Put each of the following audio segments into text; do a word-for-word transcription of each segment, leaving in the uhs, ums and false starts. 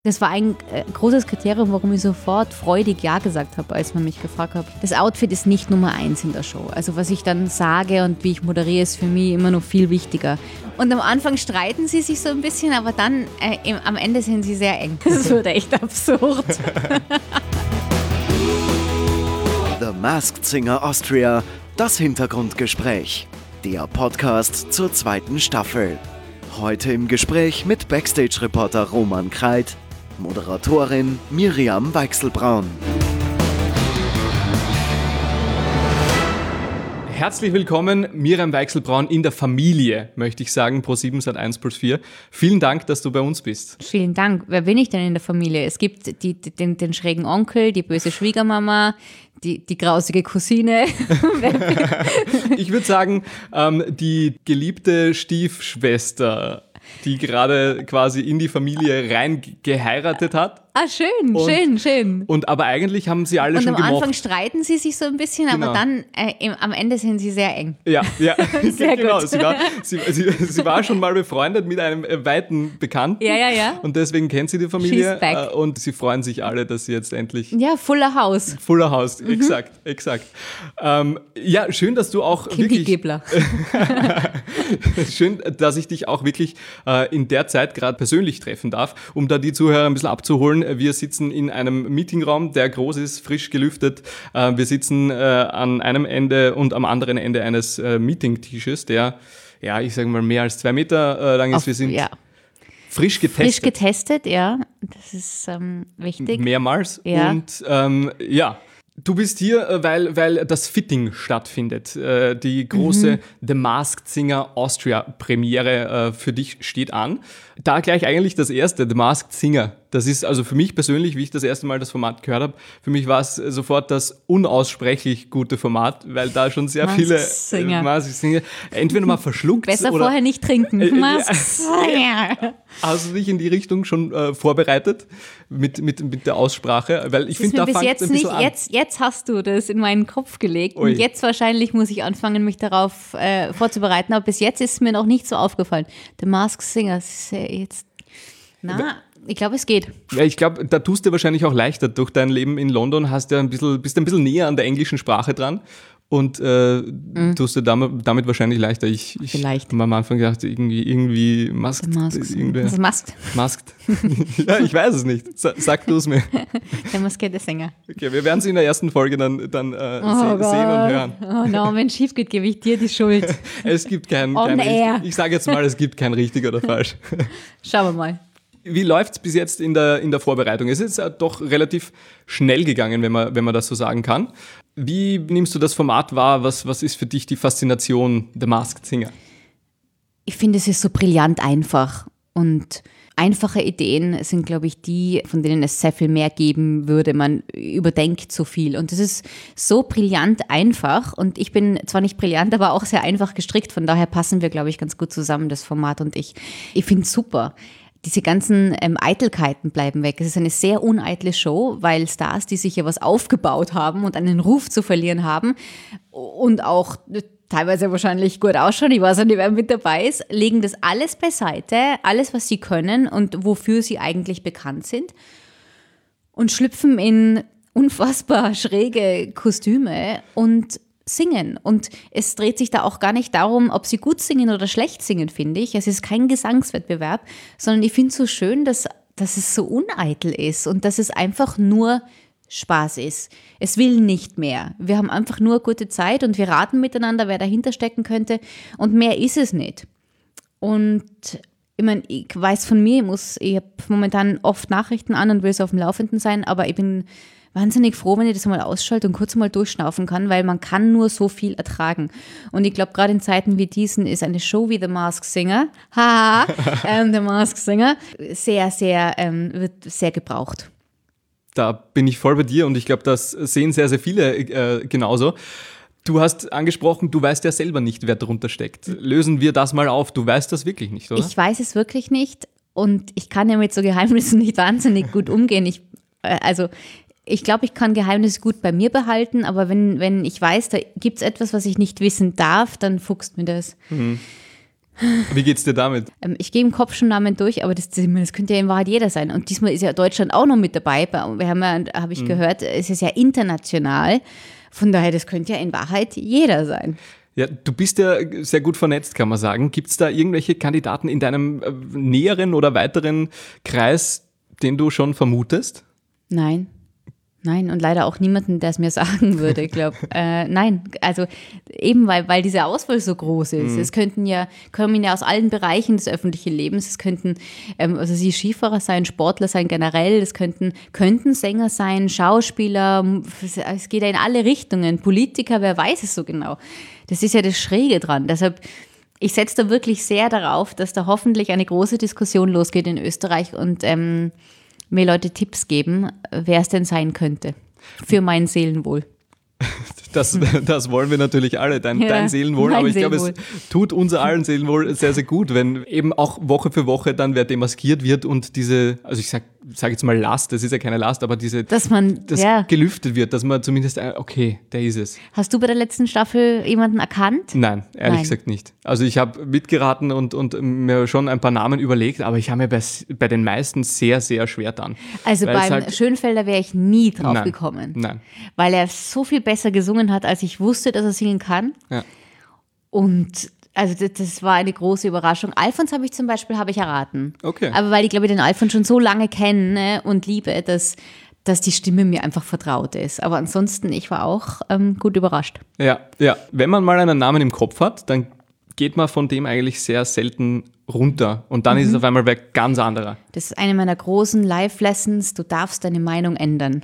Das war ein äh, großes Kriterium, warum ich sofort freudig Ja gesagt habe, als man mich gefragt hat. Das Outfit ist nicht Nummer eins in der Show. Also was ich dann sage und wie ich moderiere, ist für mich immer noch viel wichtiger. Und am Anfang streiten sie sich so ein bisschen, aber dann äh, im, am Ende sind sie sehr eng. Das wird echt absurd. The Masked Singer Austria, das Hintergrundgespräch. Der Podcast zur zweiten Staffel. Heute im Gespräch mit Backstage-Reporter Roman Kreit, Moderatorin Miriam Weichselbraun. Herzlich willkommen, Miriam Weichselbraun in der Familie, möchte ich sagen, Pro sieben Sat eins Puls vier. Vielen Dank, dass du bei uns bist. Vielen Dank. Wer bin ich denn in der Familie? Es gibt die, den, den schrägen Onkel, die böse Schwiegermama, die, die grausige Cousine. Ich würde sagen, ähm, die geliebte Stiefschwester, die gerade quasi in die Familie rein geheiratet hat. Ah, schön, und, schön, schön. Und aber eigentlich haben sie alle und schon gemocht. Und am Anfang streiten sie sich so ein bisschen, genau. aber dann äh, im, am Ende sind sie sehr eng. Ja, ja. Sehr genau. gut. Sie war, sie, sie, sie war schon mal befreundet mit einem äh, weiten Bekannten. Ja, ja, ja. Und deswegen kennt sie die Familie. She's back. Äh, und sie freuen sich alle, dass sie jetzt endlich... Ja, Fuller House. Fuller House, Mhm. exakt, exakt. Ähm, ja, schön, dass du auch Kim wirklich... Gebler. Schön, dass ich dich auch wirklich äh, in der Zeit gerade persönlich treffen darf, um da die Zuhörer ein bisschen abzuholen. Wir sitzen in einem Meetingraum, der groß ist, frisch gelüftet. Äh, wir sitzen äh, an einem Ende und am anderen Ende eines äh, Meeting-Tisches, der, ja, ich sage mal, mehr als zwei Meter äh, lang ist. Auf, wir sind ja. frisch getestet. Frisch getestet, ja. Das ist ähm, wichtig. Mehrmals. Ja. Und ähm, ja, du bist hier, weil, weil das Fitting stattfindet. Äh, die große mhm. The Masked Singer Austria Premiere äh, für dich steht an. Da gleich eigentlich das erste, The Masked Singer. Das ist also für mich persönlich, wie ich das erste Mal das Format gehört habe, für mich war es sofort das unaussprechlich gute Format, weil da schon sehr Masked viele Singer. äh, Masked Singer entweder mal verschluckt Besser oder vorher nicht trinken. Masked Singer. Hast du dich in die Richtung schon äh, vorbereitet mit, mit, mit der Aussprache? Weil ich finde, da bis fängt jetzt ein bisschen nicht. an. Jetzt, jetzt hast du das in meinen Kopf gelegt Ui. und jetzt wahrscheinlich muss ich anfangen, mich darauf äh, vorzubereiten. Aber bis jetzt ist mir noch nicht so aufgefallen. The Masked Singer, das ist ja jetzt. Na, ich glaube, es geht. Ja, ich glaube, da tust du wahrscheinlich auch leichter. Durch dein Leben in London hast du ein bisschen, bist du ein bisschen näher an der englischen Sprache dran und äh, mhm. tust du damit, damit wahrscheinlich leichter. Ich, ich Vielleicht. habe am Anfang gedacht, irgendwie, irgendwie masked. Masked. Was ist masked? Masked. Ja, ich weiß es nicht. Sa- Sag du es mir. Der maskierte Sänger. Okay, wir werden es in der ersten Folge dann, dann äh, Oh se- Gott. sehen und hören. Oh no, wenn es schief geht, gebe ich dir die Schuld. Es gibt kein, On kein air. richtig, ich sage jetzt mal, es gibt kein richtig oder falsch. Schauen wir mal. Wie läuft's bis jetzt in der, in der Vorbereitung? Es ist jetzt doch relativ schnell gegangen, wenn man, wenn man das so sagen kann. Wie nimmst du das Format wahr? Was, was ist für dich die Faszination der Masked Singer? Ich finde, es ist so brillant einfach und einfache Ideen sind, glaube ich, die, von denen es sehr viel mehr geben würde. Man überdenkt so viel und es ist so brillant einfach und ich bin zwar nicht brillant, aber auch sehr einfach gestrickt. Von daher passen wir, glaube ich, ganz gut zusammen, das Format und ich. Ich finde es super. Diese ganzen ähm, Eitelkeiten bleiben weg. Es ist eine sehr uneitle Show, weil Stars, die sich ja was aufgebaut haben und einen Ruf zu verlieren haben und auch teilweise wahrscheinlich gut ausschauen, ich weiß nicht, wer mit dabei ist, legen das alles beiseite, alles, was sie können und wofür sie eigentlich bekannt sind und schlüpfen in unfassbar schräge Kostüme und singen. Und es dreht sich da auch gar nicht darum, ob sie gut singen oder schlecht singen, finde ich. Es ist kein Gesangswettbewerb, sondern ich finde es so schön, dass, dass es so uneitel ist und dass es einfach nur Spaß ist. Es will nicht mehr. Wir haben einfach nur gute Zeit und wir raten miteinander, wer dahinter stecken könnte und mehr ist es nicht. Und ich meine, ich weiß von mir, ich, muss, ich habe momentan oft Nachrichten an und will so auf dem Laufenden sein, aber ich bin wahnsinnig froh, wenn ich das mal ausschalte und kurz mal durchschnaufen kann, weil man kann nur so viel ertragen. Und ich glaube, gerade in Zeiten wie diesen ist eine Show wie The Masked Singer, haha, ähm, The Masked Singer, sehr, sehr, ähm, wird sehr gebraucht. Da bin ich voll bei dir und ich glaube, das sehen sehr, sehr viele äh, genauso. Du hast angesprochen, du weißt ja selber nicht, wer darunter steckt. Lösen wir das mal auf. Du weißt das wirklich nicht, oder? Ich weiß es wirklich nicht und ich kann ja mit so Geheimnissen nicht wahnsinnig gut umgehen. Ich, äh, also ich glaube, ich kann Geheimnisse gut bei mir behalten, aber wenn, wenn ich weiß, da gibt es etwas, was ich nicht wissen darf, dann fuchst mir das. Mhm. Wie geht's dir damit? Ähm, ich gehe im Kopf schon Namen durch, aber das, das könnte ja in Wahrheit jeder sein. Und diesmal ist ja Deutschland auch noch mit dabei. Wir haben ja, habe ich mhm. gehört, es ist ja international. Von daher, das könnte ja in Wahrheit jeder sein. Ja, du bist ja sehr gut vernetzt, kann man sagen. Gibt es da irgendwelche Kandidaten in deinem äh, näheren oder weiteren Kreis, den du schon vermutest? Nein. Nein, und leider auch niemanden, der es mir sagen würde, ich glaube. äh, nein, also eben weil, weil diese Auswahl so groß ist. Mhm. Es könnten ja, kommen ja aus allen Bereichen des öffentlichen Lebens. Es könnten, ähm, also sie Skifahrer sein, Sportler sein generell, es könnten, könnten Sänger sein, Schauspieler, es geht ja in alle Richtungen. Politiker, wer weiß es so genau. Das ist ja das Schräge dran. Deshalb, ich setze da wirklich sehr darauf, dass da hoffentlich eine große Diskussion losgeht in Österreich und ähm, mir Leute Tipps geben, wer es denn sein könnte. Für mein Seelenwohl. Das, das wollen wir natürlich alle, dein, ja, dein Seelenwohl. Aber ich glaube, es tut unser allen Seelenwohl sehr, sehr gut, wenn eben auch Woche für Woche dann wer demaskiert wird und diese, also ich sage sag jetzt mal Last, das ist ja keine Last, aber diese, dass man, das ja. gelüftet wird, dass man zumindest, okay, der ist es. Hast du bei der letzten Staffel jemanden erkannt? Nein, ehrlich Nein. gesagt nicht. Also ich habe mitgeraten und, und mir schon ein paar Namen überlegt, aber ich habe mir bei, bei den meisten sehr, sehr schwer getan. Also beim halt, Schönfelder wäre ich nie drauf nein, gekommen. Nein. Weil er so viel besser gesungen hat, als ich wusste, dass er singen kann. Ja. Und also das, das war eine große Überraschung. Alfons habe ich zum Beispiel, habe ich erraten. Okay. Aber weil ich glaube, ich den Alfons schon so lange kenne und liebe, dass, dass die Stimme mir einfach vertraut ist. Aber ansonsten, ich war auch ähm, gut überrascht. Ja, ja. Wenn man mal einen Namen im Kopf hat, dann geht man von dem eigentlich sehr selten runter. Und dann mhm. ist es auf einmal wer ganz anderer. Das ist eine meiner großen Live-Lessons. Du darfst deine Meinung ändern.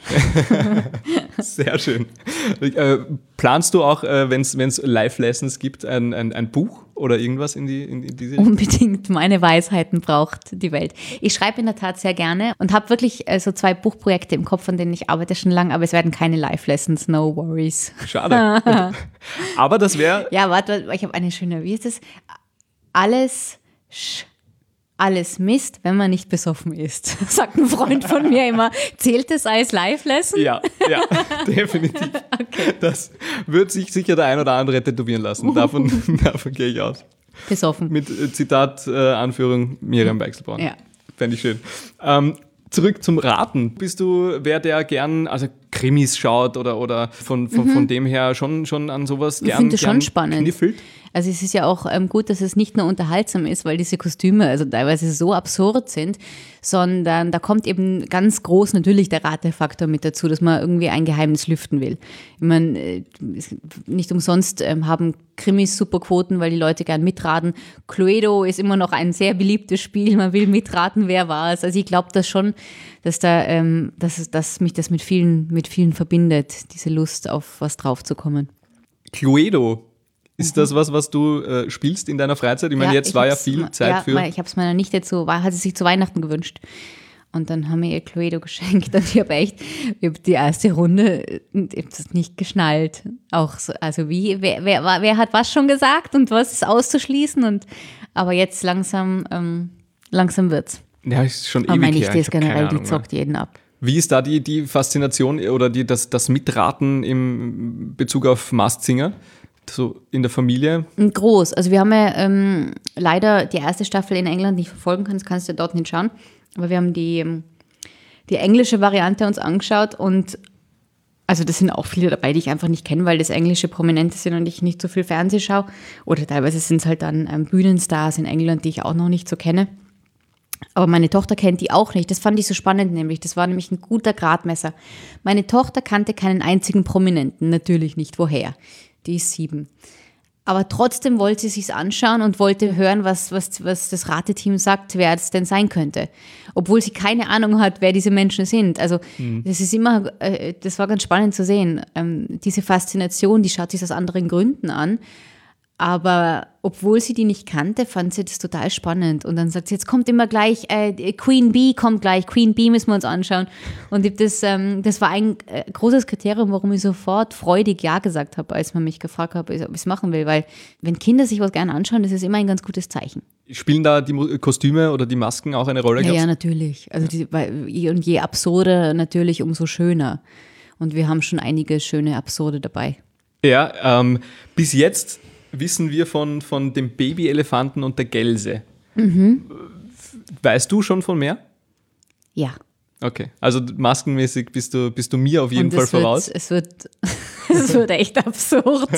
Sehr schön. Äh, planst du auch, äh, wenn es Live-Lessons gibt, ein, ein, ein Buch oder irgendwas in, die, in, in diese Richtung? Unbedingt. Meine Weisheiten braucht die Welt. Ich schreibe in der Tat sehr gerne und habe wirklich äh, so zwei Buchprojekte im Kopf, an denen ich arbeite schon lange, aber es werden keine Live-Lessons, no worries. Schade. Aber das wäre... Ja, warte, ich habe eine schöne, wie ist das? Alles... Alles Mist, wenn man nicht besoffen ist, sagt ein Freund von mir immer. Zählt es als Live-Lesson? Ja, ja, definitiv. Okay. Das wird sich sicher der ein oder andere tätowieren lassen. Davon, davon gehe ich aus. Besoffen. Mit äh, Zitat, äh, Anführung, Miriam Weichselbraun. Ja. Fände ich schön. Ähm, zurück zum Raten. Bist du wer, der gern also Krimis schaut oder, oder von, von, mhm. von dem her schon, schon an sowas gern, ich finde das gern schon spannend. kniffelt? Also es ist ja auch ähm, gut, dass es nicht nur unterhaltsam ist, weil diese Kostüme also teilweise so absurd sind, sondern da kommt eben ganz groß natürlich der Ratefaktor mit dazu, dass man irgendwie ein Geheimnis lüften will. Ich meine, äh, nicht umsonst ähm, haben Krimis super Quoten, weil die Leute gern mitraten. Cluedo ist immer noch ein sehr beliebtes Spiel, man will mitraten, wer war es. Also ich glaube das schon, dass, da, ähm, dass, dass mich das mit vielen, mit vielen verbindet, diese Lust auf was draufzukommen. Cluedo. Ist das was, was du äh, spielst in deiner Freizeit? Ich meine, ja, jetzt ich war ja viel Zeit ja, für... Ja, ich habe es meiner Nichte zu, hat sie sich zu Weihnachten gewünscht. Und dann haben wir ihr Cluedo geschenkt. Und ich habe echt, ich hab die erste Runde, ich habe das nicht geschnallt. Auch so, also wie, wer, wer, wer hat was schon gesagt und was ist auszuschließen? Und, aber jetzt langsam, ähm, langsam wird's. Ja, ist schon ewig her. Aber meine Nichte ist generell, Ahnung, die zockt jeden ab. Wie ist da die, die Faszination oder die, das, das Mitraten im Bezug auf Masked Singer? So in der Familie? Groß. Also wir haben ja ähm, leider die erste Staffel in England nicht verfolgen können, das kannst du dort nicht schauen. Aber wir haben die, die englische Variante uns angeschaut und also das sind auch viele dabei, die ich einfach nicht kenne, weil das englische Prominente sind und ich nicht so viel Fernseh schaue. Oder teilweise sind es halt dann ähm, Bühnenstars in England, die ich auch noch nicht so kenne. Aber meine Tochter kennt die auch nicht. Das fand ich so spannend nämlich. Das war nämlich ein guter Gradmesser. Meine Tochter kannte keinen einzigen Prominenten, natürlich nicht. Woher? Die ist sieben. Aber trotzdem wollte sie sich's anschauen und wollte hören, was, was, was das Rateteam sagt, wer es denn sein könnte. Obwohl sie keine Ahnung hat, wer diese Menschen sind. Also mhm. das ist immer, äh, das war ganz spannend zu sehen. Ähm, diese Faszination, die schaut sich aus anderen Gründen an. Aber obwohl sie die nicht kannte, fand sie das total spannend. Und dann sagt sie, jetzt kommt immer gleich, äh, Queen Bee kommt gleich, Queen Bee müssen wir uns anschauen. Und ich das, ähm, das war ein äh, großes Kriterium, warum ich sofort freudig Ja gesagt habe, als man mich gefragt hat, ob ich es machen will. Weil wenn Kinder sich was gerne anschauen, das ist immer ein ganz gutes Zeichen. Spielen da die Kostüme oder die Masken auch eine Rolle? Ja, ja, natürlich. Also die, weil, und je absurder natürlich, umso schöner. Und wir haben schon einige schöne Absurde dabei. Ja, ähm, bis jetzt wissen wir von, von dem Babyelefanten und der Gelse. Mhm. Weißt du schon von mehr? Ja. Okay, also maskenmäßig bist du, bist du mir auf jeden Und Fall es wird, voraus. Es wird, es wird echt absurd.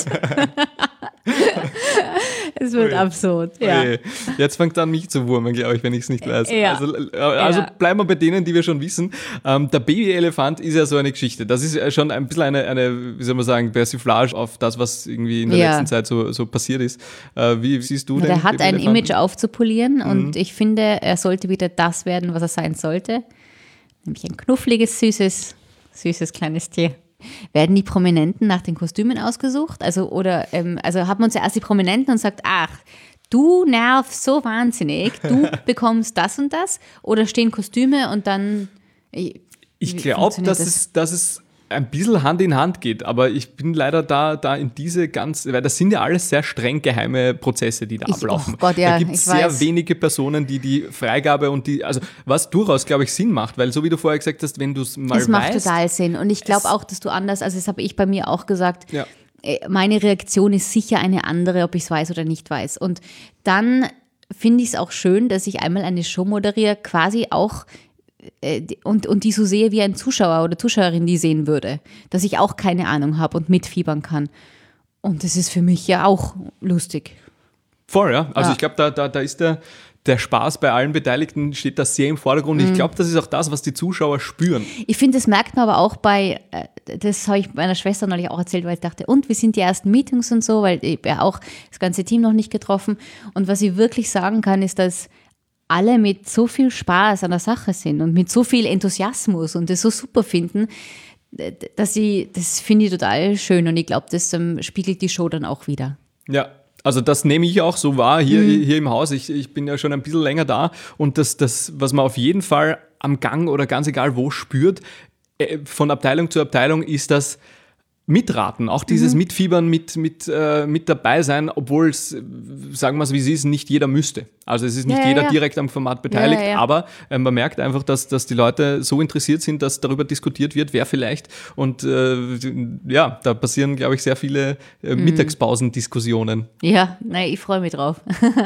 Es wird Ui. absurd, ja. Ui. Jetzt fängt an, mich zu wurmen, glaube ich, wenn ich es nicht weiß. Ja. Also, also Ja. bleiben wir bei denen, die wir schon wissen. Ähm, der Babyelefant ist ja so eine Geschichte. Das ist ja schon ein bisschen eine, eine wie soll man sagen, Persiflage auf das, was irgendwie in der Ja. letzten Zeit so, so passiert ist. Äh, wie siehst du Na, den der hat ein Babyelefanten? Image aufzupolieren und ich finde, er sollte wieder das werden, was er sein sollte. Nämlich ein knuffliges, süßes, süßes kleines Tier. Werden die Prominenten nach den Kostümen ausgesucht? Also, oder, ähm, also hat man zuerst die Prominenten und sagt, ach, du nervst so wahnsinnig, du bekommst das und das? Oder stehen Kostüme und dann. Ich wie glaube, funktioniert dass, das? es, dass es ein bisschen Hand in Hand geht, aber ich bin leider da, da in diese ganz, weil das sind ja alles sehr streng geheime Prozesse, die da Ich- ablaufen. oh Gott, ja, da gibt es ich sehr weiß. wenige Personen, die die Freigabe und die, also was durchaus, glaube ich, Sinn macht, weil so wie du vorher gesagt hast, wenn du es mal Es macht weißt, total Sinn. Und ich glaube es- auch, dass du anders, also das habe ich bei mir auch gesagt, Ja. äh, meine Reaktion ist sicher eine andere, ob ich es weiß oder nicht weiß. Und dann finde ich es auch schön, dass ich einmal eine Show moderiere, quasi auch äh, die- und, und die so sehe, wie ein Zuschauer oder Zuschauerin die sehen würde. Dass ich auch keine Ahnung habe und mitfiebern kann. Und das ist für mich ja auch lustig. voll, ja. Also Ja. ich glaube, da, da, da ist der, der Spaß bei allen Beteiligten steht da sehr im Vordergrund. Mhm. Ich glaube, das ist auch das, was die Zuschauer spüren. Ich finde, das merkt man aber auch bei, äh, das habe ich meiner Schwester neulich auch erzählt, weil ich dachte, und wie sind die ersten Meetings und so, weil ich ja auch das ganze Team noch nicht getroffen. Und was ich wirklich sagen kann, ist, dass alle mit so viel Spaß an der Sache sind und mit so viel Enthusiasmus und das so super finden, d- dass ich, das finde ich total schön und ich glaube, das ähm, spiegelt die Show dann auch wieder. Ja, also das nehme ich auch so wahr hier, hier im Haus. Ich, ich bin ja schon ein bisschen länger da und das, das, was man auf jeden Fall am Gang oder ganz egal wo spürt, äh, von Abteilung zu Abteilung, ist das Mitraten, auch dieses Mitfiebern, mit, mit, äh, mit dabei sein, obwohl es, äh, sagen wir es wie es ist, nicht jeder müsste. Also es ist nicht Ja, ja, jeder ja. direkt am Format beteiligt, Ja, ja, ja. aber äh, man merkt einfach, dass, dass die Leute so interessiert sind, dass darüber diskutiert wird, wer vielleicht. Und äh, ja, da passieren, glaube ich, sehr viele äh, Mhm. Mittagspausen-Diskussionen. Ja, nein, ich freue mich drauf.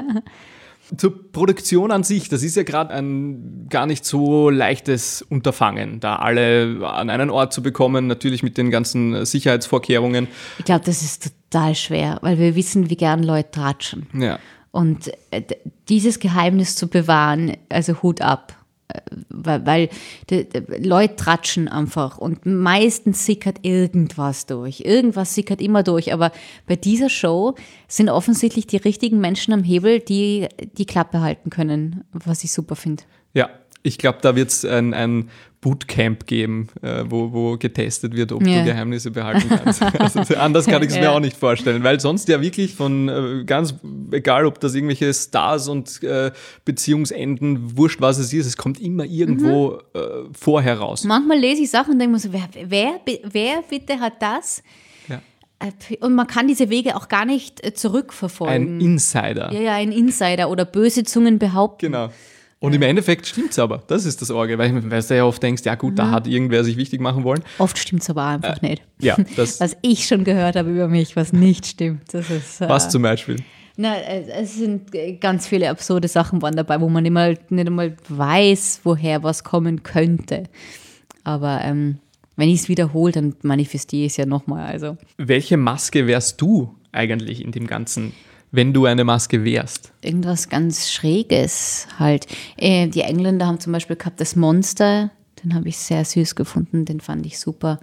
Zur Produktion an sich, das ist ja gerade ein gar nicht so leichtes Unterfangen, da alle an einen Ort zu bekommen, natürlich mit den ganzen Sicherheitsvorkehrungen. Ich glaube, das ist total schwer, weil wir wissen, wie gern Leute tratschen. Ja. Und äh, d- dieses Geheimnis zu bewahren, also Hut ab. Äh, Weil, weil die, die Leute tratschen einfach und meistens sickert irgendwas durch. Irgendwas sickert immer durch. Aber bei dieser Show sind offensichtlich die richtigen Menschen am Hebel, die die Klappe halten können, was ich super finde. Ja, ich glaube, da wird es ein, ein Bootcamp geben, äh, wo, wo getestet wird, ob Ja. du Geheimnisse behalten kannst. Also, anders kann ich es mir Ja. auch nicht vorstellen, weil sonst ja wirklich von äh, ganz, egal ob das irgendwelche Stars und äh, Beziehungsenden, wurscht was es ist, es kommt immer irgendwo Mhm. äh, vorher raus. Manchmal lese ich Sachen und denke mir so, wer, wer, wer bitte hat das? Ja. Äh, Und man kann diese Wege auch gar nicht äh, zurückverfolgen. Ein Insider. ja, ja, ein Insider oder böse Zungen behaupten. Genau. Und im Endeffekt stimmt es aber. Das ist das Orgel, weil, weil du ja oft denkst, ja gut, Mhm. da hat irgendwer sich wichtig machen wollen. Oft stimmt es aber einfach nicht. Ja, das Was ich schon gehört habe über mich, was nicht stimmt. Das ist, äh, was zum Beispiel. na, äh, es sind äh, ganz viele absurde Sachen waren dabei, wo man nicht einmal, nicht einmal weiß, woher was kommen könnte. Aber ähm, wenn ich es wiederhole, dann manifestiere ich es ja nochmal. Also. Welche Maske wärst du eigentlich in dem Ganzen, wenn du eine Maske wärst? Irgendwas ganz Schräges halt. Äh, die Engländer haben zum Beispiel gehabt das Monster, den habe ich sehr süß gefunden, den fand ich super.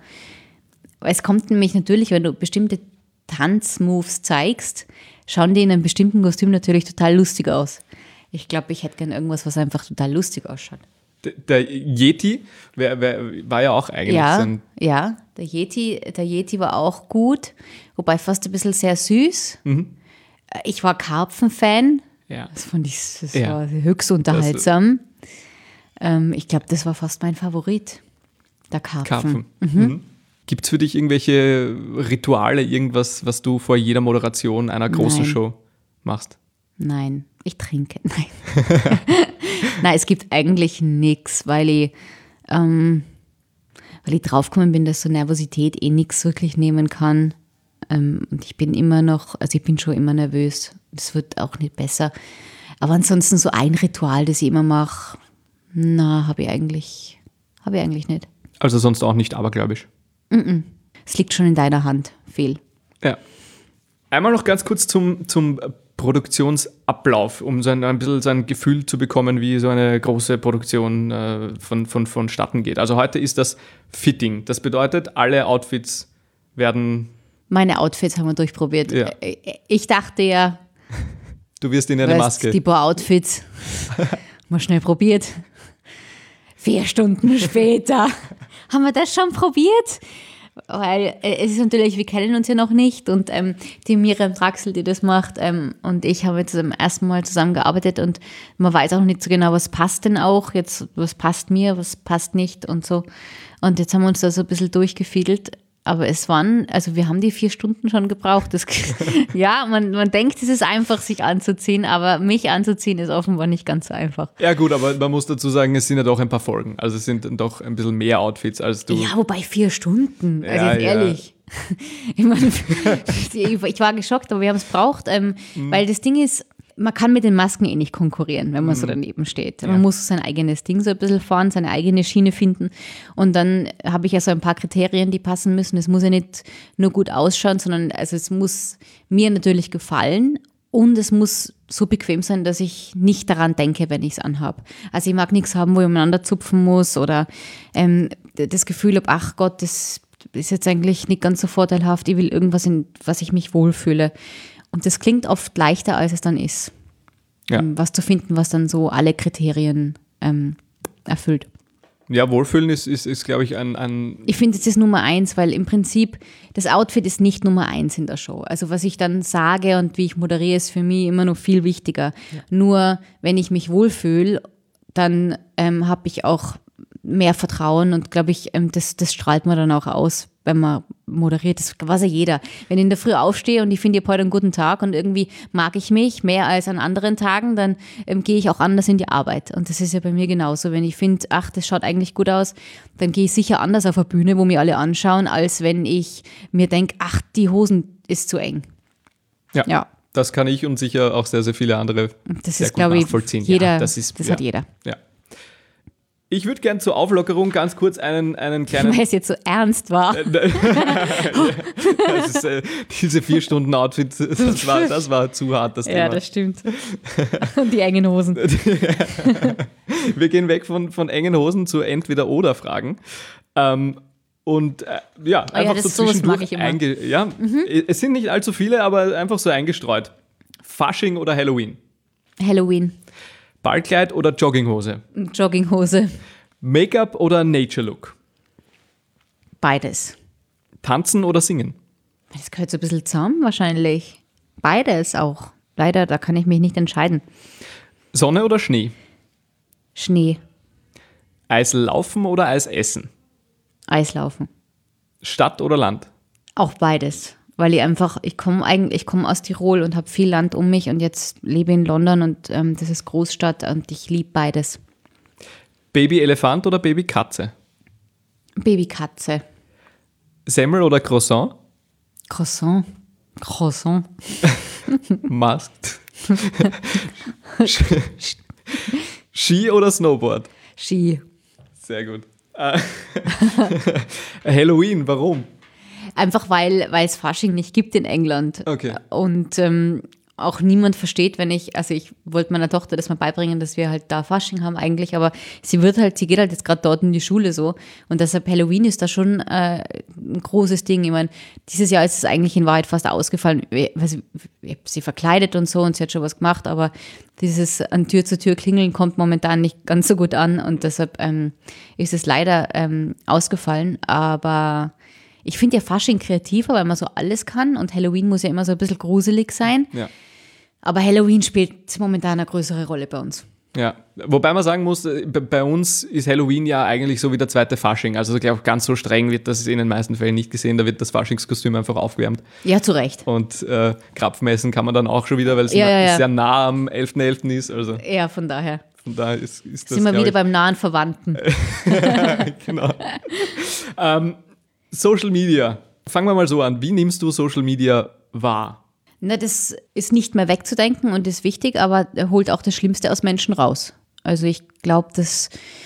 Es kommt nämlich natürlich, wenn du bestimmte Tanzmoves zeigst, schauen die in einem bestimmten Kostüm natürlich total lustig aus. Ich glaube, ich hätte gern irgendwas, was einfach total lustig ausschaut. D- Der Yeti wär, wär, war ja auch eigentlich Ja, so ein. ja, der Yeti, der Yeti war auch gut, wobei fast ein bisschen sehr süß. Ich war Karpfen-Fan. Ja. Das fand ich das Ja. war höchst unterhaltsam. Ähm, ich glaube, das war fast mein Favorit, der Karpfen. Karpfen. Mhm. Gibt es für dich irgendwelche Rituale, irgendwas, was du vor jeder Moderation einer großen Nein. Show machst? Nein, ich trinke. Nein, Nein es gibt eigentlich nichts, weil ich, ähm, weil ich draufgekommen bin, dass so Nervosität eh nichts wirklich nehmen kann. Ähm, und ich bin immer noch, also ich bin schon immer nervös. Das wird auch nicht besser. Aber ansonsten so ein Ritual, das ich immer mache, na, habe ich eigentlich, habe ich eigentlich nicht. Also sonst auch nicht abergläubisch? Es liegt schon in deiner Hand, Fehl. Ja. Einmal noch ganz kurz zum, zum Produktionsablauf, um so ein, ein bisschen so ein Gefühl zu bekommen, wie so eine große Produktion äh, von, von, vonstatten geht. Also heute ist das Fitting. Das bedeutet, alle Outfits werden... Meine Outfits haben wir durchprobiert. Ja. Ich dachte ja, du wirst in eine weißt, Maske. die paar Outfits mal schnell probiert. Vier Stunden später haben wir das schon probiert. Weil äh, es ist natürlich, wir kennen uns ja noch nicht und ähm, die Miriam Draxel, die das macht ähm, und ich haben jetzt zum ersten Mal zusammengearbeitet und man weiß auch noch nicht so genau, was passt denn auch, jetzt was passt mir, was passt nicht und so. Und jetzt haben wir uns da so ein bisschen durchgefiedelt, aber es waren, also wir haben die vier Stunden schon gebraucht. Das, ja, man, man denkt, es ist einfach, sich anzuziehen, aber mich anzuziehen ist offenbar nicht ganz so einfach. Ja gut, aber man muss dazu sagen, es sind ja doch ein paar Folgen. Also es sind doch ein bisschen mehr Outfits als du. Ja, wobei vier Stunden, also Ja, jetzt ja. ehrlich. Ich, meine, ich war geschockt, aber wir haben es braucht, ähm, Mhm. weil das Ding ist, man kann mit den Masken eh nicht konkurrieren, wenn man so daneben steht. Man Ja. muss sein eigenes Ding so ein bisschen fahren, seine eigene Schiene finden. Und dann habe ich ja so ein paar Kriterien, die passen müssen. Es muss ja nicht nur gut ausschauen, sondern also es muss mir natürlich gefallen und es muss so bequem sein, dass ich nicht daran denke, wenn ich es anhabe. Also ich mag nichts haben, wo ich umeinander zupfen muss oder ähm, das Gefühl habe, ach Gott, das ist jetzt eigentlich nicht ganz so vorteilhaft. Ich will irgendwas, in was ich mich wohlfühle. Und das klingt oft leichter, als es dann ist, Ja. ähm, was zu finden, was dann so alle Kriterien ähm, erfüllt. Ja, Wohlfühlen ist, ist, ist glaube ich, ein, ein Ich finde, es ist Nummer eins, weil im Prinzip das Outfit ist nicht Nummer eins in der Show. Also was ich dann sage und wie ich moderiere, ist für mich immer noch viel wichtiger. Nur wenn ich mich wohlfühle, dann ähm, habe ich auch mehr Vertrauen und glaube ich, ähm, das, das strahlt man dann auch aus, wenn man moderiert. Das weiß ja jeder. Wenn ich in der Früh aufstehe und ich finde, ich habe heute einen guten Tag und irgendwie mag ich mich mehr als an anderen Tagen, dann ähm, gehe ich auch anders in die Arbeit. Und das ist ja bei mir genauso. Wenn ich finde, ach, das schaut eigentlich gut aus, dann gehe ich sicher anders auf eine Bühne, wo mir alle anschauen, als wenn ich mir denke, ach, die Hosen ist zu eng. ja, Ja. das kann ich und sicher auch sehr, sehr viele andere Das sehr ist, gut glaube ich, nachvollziehen. jeder, ja, das ist, das ja, hat jeder. Ja. Ich würde gern zur Auflockerung ganz kurz einen, einen kleinen... Weil es jetzt so ernst war. das ist, äh, diese vier Stunden Outfit, das war, das war zu hart, das Ja, Thema. das stimmt. Und die engen Hosen. Wir gehen weg von, von engen Hosen zu Entweder-Oder-Fragen. Ähm, und äh, ja, Oh ja, einfach das- so sowas zwischendurch mag ich immer. einge- ja, es sind nicht allzu viele, aber einfach so eingestreut. Fasching oder Halloween? Halloween. Ballkleid oder Jogginghose? Jogginghose. Make-up oder Nature-Look? Beides. Tanzen oder singen? Das gehört so ein bisschen zusammen wahrscheinlich. Beides auch. Leider, da kann ich mich nicht entscheiden. Sonne oder Schnee? Schnee, Eislaufen oder Eisessen? Eislaufen. Stadt oder Land? Auch beides. Weil ich einfach, ich komme eigentlich, ich komme aus Tirol und habe viel Land um mich und jetzt lebe in London und ähm, das ist Großstadt und ich liebe beides. Baby-Elefant oder Baby-Katze? Babykatze. Semmel oder Croissant? Croissant. Croissant. Masked. Ski oder Snowboard? Ski. Sehr gut. Äh, Halloween, warum? Einfach weil, weil es Fasching nicht gibt in England. Okay. Und ähm, auch niemand versteht, wenn ich, also ich wollte meiner Tochter das mal beibringen, dass wir halt da Fasching haben eigentlich, aber sie wird halt, sie geht halt jetzt gerade dort in die Schule so und deshalb Halloween ist da schon äh, ein großes Ding. Ich meine, dieses Jahr ist es eigentlich in Wahrheit fast ausgefallen. Ich, ich, ich habe sie verkleidet und so und sie hat schon was gemacht, aber dieses an Tür zu Tür klingeln kommt momentan nicht ganz so gut an und deshalb ähm, ist es leider ähm, ausgefallen, aber ich finde ja Fasching kreativer, weil man so alles kann und Halloween muss ja immer so ein bisschen gruselig sein. Ja. Aber Halloween spielt momentan eine größere Rolle bei uns. Ja, wobei man sagen muss, bei uns ist Halloween ja eigentlich so wie der zweite Fasching. Also ich glaube, ganz so streng wird das in den meisten Fällen nicht gesehen. Da wird das Faschingskostüm einfach aufgewärmt. Ja, zu Recht. Und äh, Krapfen kann man dann auch schon wieder, weil es Ja, na- ja, ja. sehr nah am elften elften ist. Also Ja, von daher. von daher ist, ist das, Sind wir glaub wieder ich, beim nahen Verwandten. genau. ähm, Social Media. Fangen wir mal so an. Wie nimmst du Social Media wahr? Na, das ist nicht mehr wegzudenken und ist wichtig, aber er holt auch das Schlimmste aus Menschen raus. Also ich glaube, dass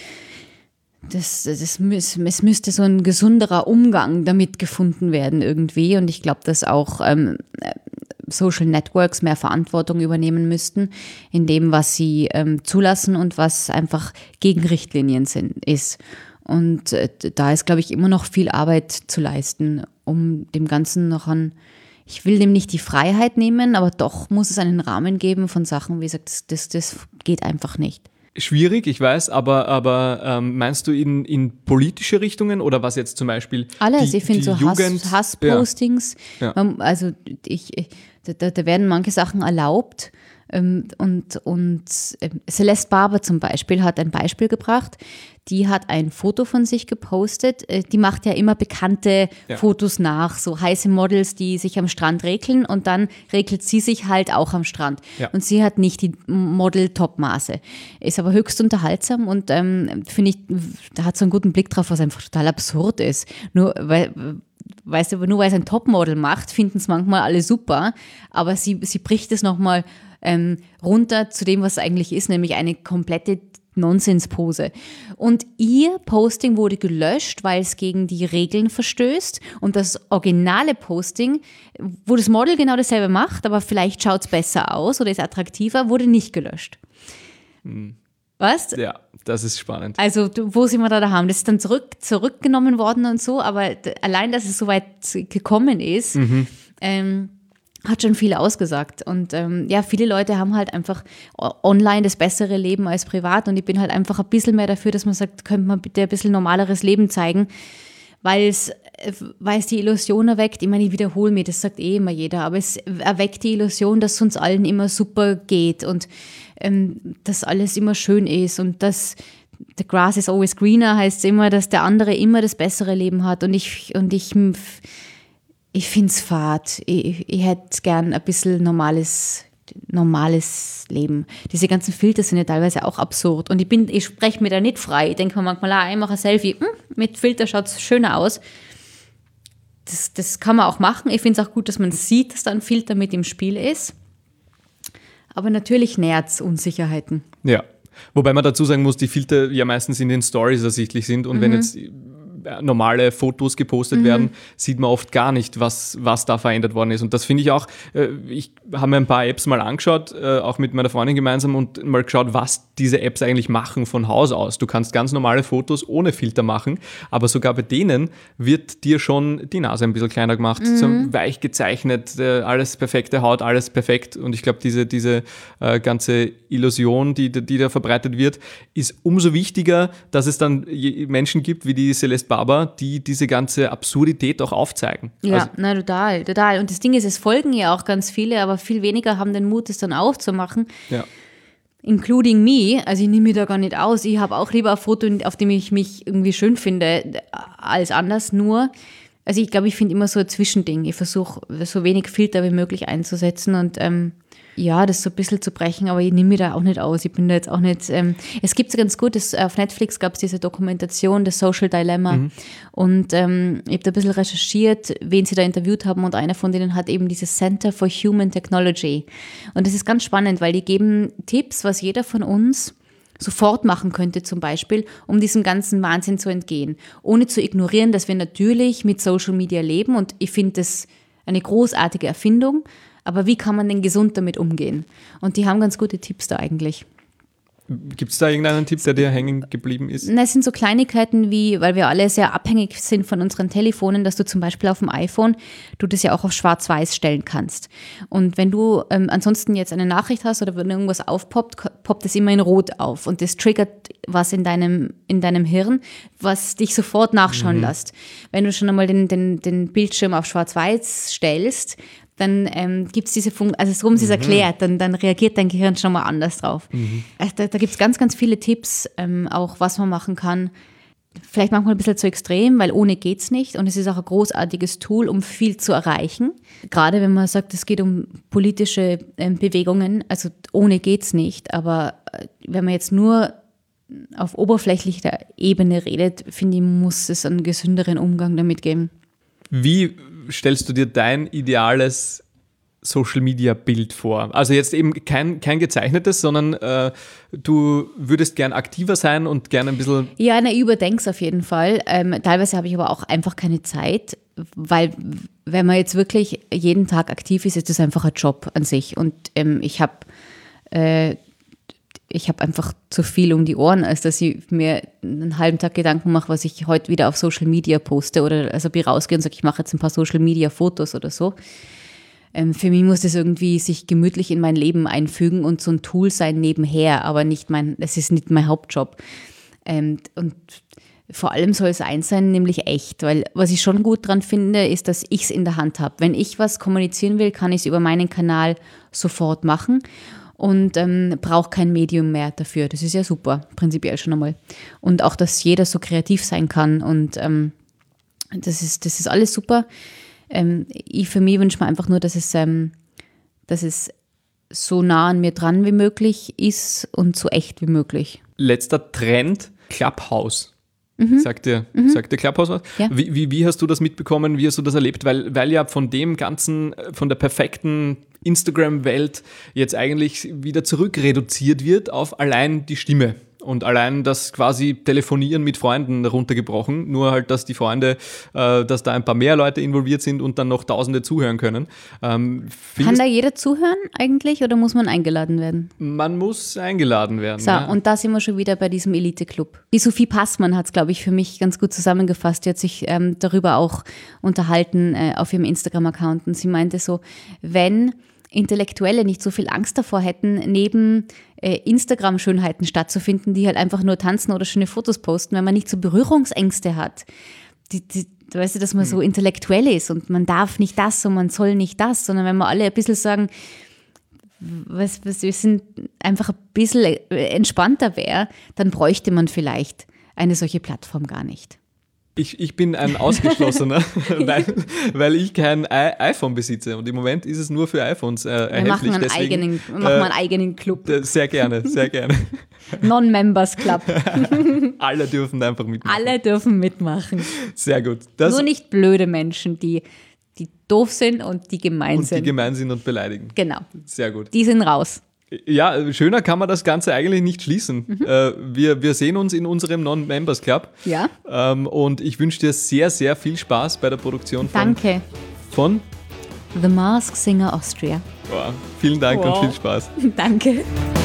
das, das, das, es müsste so ein gesunderer Umgang damit gefunden werden irgendwie. Und ich glaube, dass auch ähm, Social Networks mehr Verantwortung übernehmen müssten in dem, was sie ähm, zulassen und was einfach gegen Richtlinien sind, ist. Und äh, da ist, glaube ich, immer noch viel Arbeit zu leisten, um dem Ganzen noch an, ich will dem nicht die Freiheit nehmen, aber doch muss es einen Rahmen geben von Sachen, wie gesagt, das, das, das geht einfach nicht. Schwierig, ich weiß, aber, aber ähm, meinst du in, in politische Richtungen oder was jetzt zum Beispiel alles, die, ich finde die so Jugend, Hass, Hasspostings, ja. Ja. Also ich, ich, da, da werden manche Sachen erlaubt ähm, und, und äh, Celeste Barber zum Beispiel hat ein Beispiel gebracht, die hat ein Foto von sich gepostet, äh, die macht ja immer bekannte ja. Fotos nach, so heiße Models, die sich am Strand regeln und dann regelt sie sich halt auch am Strand. Ja. Und sie hat nicht die Model-Top-Maße, ist aber höchst unterhaltsam und ähm, finde ich, da hat so einen guten Blick drauf, was einfach total absurd ist. Nur weil Weißt du, nur weil es ein Topmodel macht, finden es manchmal alle super, aber sie, sie bricht es nochmal ähm, runter zu dem, was es eigentlich ist, nämlich eine komplette Nonsenspose. Und ihr Posting wurde gelöscht, weil es gegen die Regeln verstößt und das originale Posting, wo das Model genau dasselbe macht, aber vielleicht schaut es besser aus oder ist attraktiver, wurde nicht gelöscht. Hm. Was? Ja, das ist spannend. Also, wo sind wir da daheim? Das ist dann zurück, zurückgenommen worden und so, aber allein, dass es so weit gekommen ist, mhm. ähm, hat schon viel ausgesagt. Und ähm, ja, viele Leute haben halt einfach online das bessere Leben als privat und ich bin halt einfach ein bisschen mehr dafür, dass man sagt, könnte man bitte ein bisschen normaleres Leben zeigen, weil es, weil es die Illusion erweckt, ich meine, ich wiederhole mir, das sagt eh immer jeder, aber es erweckt die Illusion, dass es uns allen immer super geht und ähm, dass alles immer schön ist und dass the grass is always greener heißt es immer, dass der andere immer das bessere Leben hat und ich, und ich, ich finde es fad. Ich, ich hätte gern ein bisschen normales normales Leben. Diese ganzen Filter sind ja teilweise auch absurd. Und ich bin, ich spreche mir da nicht frei. Ich denke mir manchmal, ah, ich mache ein Selfie. Hm, mit Filter schaut es schöner aus. Das, das kann man auch machen. Ich finde es auch gut, dass man sieht, dass da ein Filter mit im Spiel ist. Aber natürlich nährt es Unsicherheiten. Ja, wobei man dazu sagen muss, die Filter ja meistens in den Stories ersichtlich sind. Und mhm. wenn jetzt normale Fotos gepostet mhm. werden, sieht man oft gar nicht, was, was da verändert worden ist. Und das finde ich auch, äh, ich habe mir ein paar Apps mal angeschaut, äh, auch mit meiner Freundin gemeinsam und mal geschaut, was diese Apps eigentlich machen von Haus aus. Du kannst ganz normale Fotos ohne Filter machen, aber sogar bei denen wird dir schon die Nase ein bisschen kleiner gemacht, mhm. so weich gezeichnet, äh, alles perfekte Haut, alles perfekt. Und ich glaube, diese, diese äh, ganze Illusion, die, die da verbreitet wird, ist umso wichtiger, dass es dann Menschen gibt, wie die Celeste Barber, die diese ganze Absurdität auch aufzeigen. Ja, also, na total, total. Und das Ding ist, es folgen ja auch ganz viele, aber viel weniger haben den Mut, es dann aufzumachen. Ja. Including me, also ich nehme mich da gar nicht aus. Ich habe auch lieber ein Foto, auf dem ich mich irgendwie schön finde, als anders. Nur, also ich glaube, ich finde immer so ein Zwischending. Ich versuche, so wenig Filter wie möglich einzusetzen und ähm, ja, das so ein bisschen zu brechen, aber ich nehme mich da auch nicht aus. Ich bin da jetzt auch nicht, ähm, es gibt so ganz gut, das, auf Netflix gab es diese Dokumentation, das Social Dilemma mhm. und ähm, ich habe da ein bisschen recherchiert, wen sie da interviewt haben und einer von denen hat eben dieses Center for Human Technology und das ist ganz spannend, weil die geben Tipps, was jeder von uns sofort machen könnte zum Beispiel, um diesem ganzen Wahnsinn zu entgehen, ohne zu ignorieren, dass wir natürlich mit Social Media leben und ich finde das eine großartige Erfindung. Aber wie kann man denn gesund damit umgehen? Und die haben ganz gute Tipps da eigentlich. Gibt es da irgendeinen Tipp, der dir hängen geblieben ist? Na, es sind so Kleinigkeiten wie, weil wir alle sehr abhängig sind von unseren Telefonen, dass du zum Beispiel auf dem iPhone, du das ja auch auf schwarz-weiß stellen kannst. Und wenn du ähm, ansonsten jetzt eine Nachricht hast oder wenn irgendwas aufpoppt, poppt es immer in Rot auf. Und das triggert was in deinem, in deinem Hirn, was dich sofort nachschauen mhm. lässt. Wenn du schon einmal den, den, den Bildschirm auf schwarz-weiß stellst, dann ähm, gibt es diese Funktion, also so haben sie es mhm. erklärt, dann, dann reagiert dein Gehirn schon mal anders drauf. Mhm. Also da da gibt es ganz, ganz viele Tipps, ähm, auch was man machen kann. Vielleicht manchmal ein bisschen zu extrem, weil ohne geht's nicht und es ist auch ein großartiges Tool, um viel zu erreichen. Gerade wenn man sagt, es geht um politische ähm, Bewegungen, also ohne geht's nicht, aber äh, wenn man jetzt nur auf oberflächlicher Ebene redet, finde ich, muss es einen gesünderen Umgang damit geben. Wie stellst du dir dein ideales Social-Media-Bild vor? Also jetzt eben kein, kein gezeichnetes, sondern äh, du würdest gern aktiver sein und gern ein bisschen... Ja, na, überdenk's auf jeden Fall. Ähm, teilweise habe ich aber auch einfach keine Zeit, weil wenn man jetzt wirklich jeden Tag aktiv ist, ist das einfach ein Job an sich. Und ähm, ich habe äh, ich habe einfach zu viel um die Ohren, als dass ich mir einen halben Tag Gedanken mache, was ich heute wieder auf Social Media poste oder also ich rausgehe und sage, ich mache jetzt ein paar Social Media Fotos oder so. Ähm, für mich muss das irgendwie sich gemütlich in mein Leben einfügen und so ein Tool sein nebenher, aber nicht mein, das ist nicht mein Hauptjob. Ähm, und vor allem soll es eins sein, nämlich echt, weil was ich schon gut dran finde, ist, dass ich es in der Hand habe. Wenn ich was kommunizieren will, kann ich es über meinen Kanal sofort machen. Und ähm, braucht kein Medium mehr dafür. Das ist ja super, prinzipiell schon einmal. Und auch, dass jeder so kreativ sein kann. Und ähm, das ist, das ist alles super. Ähm, ich für mich wünsche mir einfach nur, dass es, ähm, dass es so nah an mir dran wie möglich ist und so echt wie möglich. Letzter Trend, Clubhouse. Mhm. Sagt dir, mhm. sagt dir Clubhouse was? Ja. Wie, wie, wie hast du das mitbekommen? Wie hast du das erlebt? Weil, weil ja von dem ganzen, von der perfekten Instagram-Welt jetzt eigentlich wieder zurück reduziert wird auf allein die Stimme. Und allein das quasi Telefonieren mit Freunden runtergebrochen. Nur halt, dass die Freunde, äh, dass da ein paar mehr Leute involviert sind und dann noch Tausende zuhören können. Ähm, Kann da jeder zuhören eigentlich oder muss man eingeladen werden? Man muss eingeladen werden. So, ja. Und da sind wir schon wieder bei diesem Elite-Club. Die Sophie Passmann hat es, glaube ich, für mich ganz gut zusammengefasst. Die hat sich ähm, darüber auch unterhalten äh, auf ihrem Instagram-Account. Und sie meinte so, wenn Intellektuelle nicht so viel Angst davor hätten, neben äh, Instagram-Schönheiten stattzufinden, die halt einfach nur tanzen oder schöne Fotos posten, wenn man nicht so Berührungsängste hat. Die, die, weißt du, dass man so intellektuell ist und man darf nicht das und man soll nicht das, sondern wenn wir alle ein bisschen sagen, was, was, wir sind einfach ein bisschen entspannter wäre, dann bräuchte man vielleicht eine solche Plattform gar nicht. Ich, ich bin ein Ausgeschlossener, weil, weil ich kein I- iPhone besitze und im Moment ist es nur für iPhones äh, erhältlich. Wir machen einen, Deswegen, eigenen, wir machen äh, einen eigenen Club. Sehr gerne, sehr gerne. Non-Members Club. Alle dürfen einfach mitmachen. Alle dürfen mitmachen. Sehr gut. Das Nur nicht blöde Menschen, die, die doof sind und die gemein und sind. die gemein sind und beleidigen. Genau. Sehr gut. Die sind raus. Ja, schöner kann man das Ganze eigentlich nicht schließen. Mhm. Äh, wir, wir sehen uns in unserem Non-Members Club. Ja. Ähm, und ich wünsche dir sehr, sehr viel Spaß bei der Produktion von, Danke. von The Masked Singer Austria. Wow. Vielen Dank Wow. und viel Spaß. Danke.